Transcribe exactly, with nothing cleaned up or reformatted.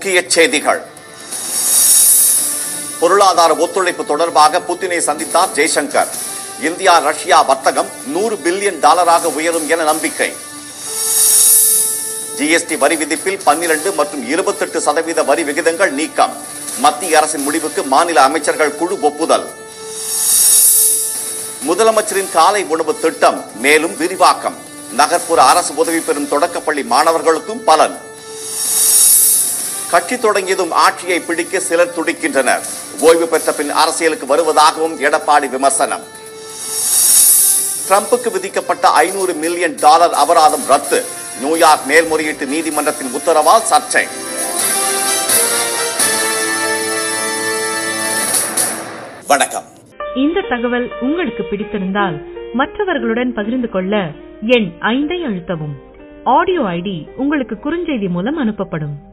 முக்கிய செய்திகள். பொருளாதார ஒத்துழைப்பு தொடர்பாக புதினை சந்தித்தார் ஜெய்சங்கர். இந்தியா ரஷ்யா வர்த்தகம் நூறு பில்லியன் டாலராக உயரும் என நம்பிக்கை. ஜிஎஸ்டி வரி விதிப்பில் பன்னிரண்டு மற்றும் இருபத்தி எட்டு சதவீத வரி விகிதங்கள் நீக்கம். மத்திய அரசின் முடிவுக்கு மாநில அமைச்சர்கள் குழு ஒப்புதல். முதலமைச்சரின் காலை உணவு திட்டம் மேலும் விரிவாக்கம். நகர்ப்புற அரசு உதவி பெறும் தொடக்கப்பள்ளி மாணவர்களுக்கும் பலன். கட்சி தொடங்கியதும் ஆட்சியை பிடிக்க சிலர் துடிக்கின்றனர். ஓய்வு பெற்ற பின் அரசியலுக்கு வருவதாகவும் எடப்பாடி விமர்சனம். டிரம்புக்கு விதிக்கப்பட்ட ஐநூறு மில்லியன் டாலர் அபராதம் ரத்து. நியூயார்க் மேல்முறையீட்டு நீதிமன்றத்தின் உத்தரவால் சர்ச்சை. வணக்கம். இந்த தகவல் உங்களுக்கு பிடித்திருந்தால் மற்றவர்களுடன் பகிர்ந்து கொள்ள எண் ஐந்தை அழுத்தவும். ஆடியோ ஐடி உங்களுக்கு குறுஞ்செய்தி மூலம் அனுப்பப்படும்.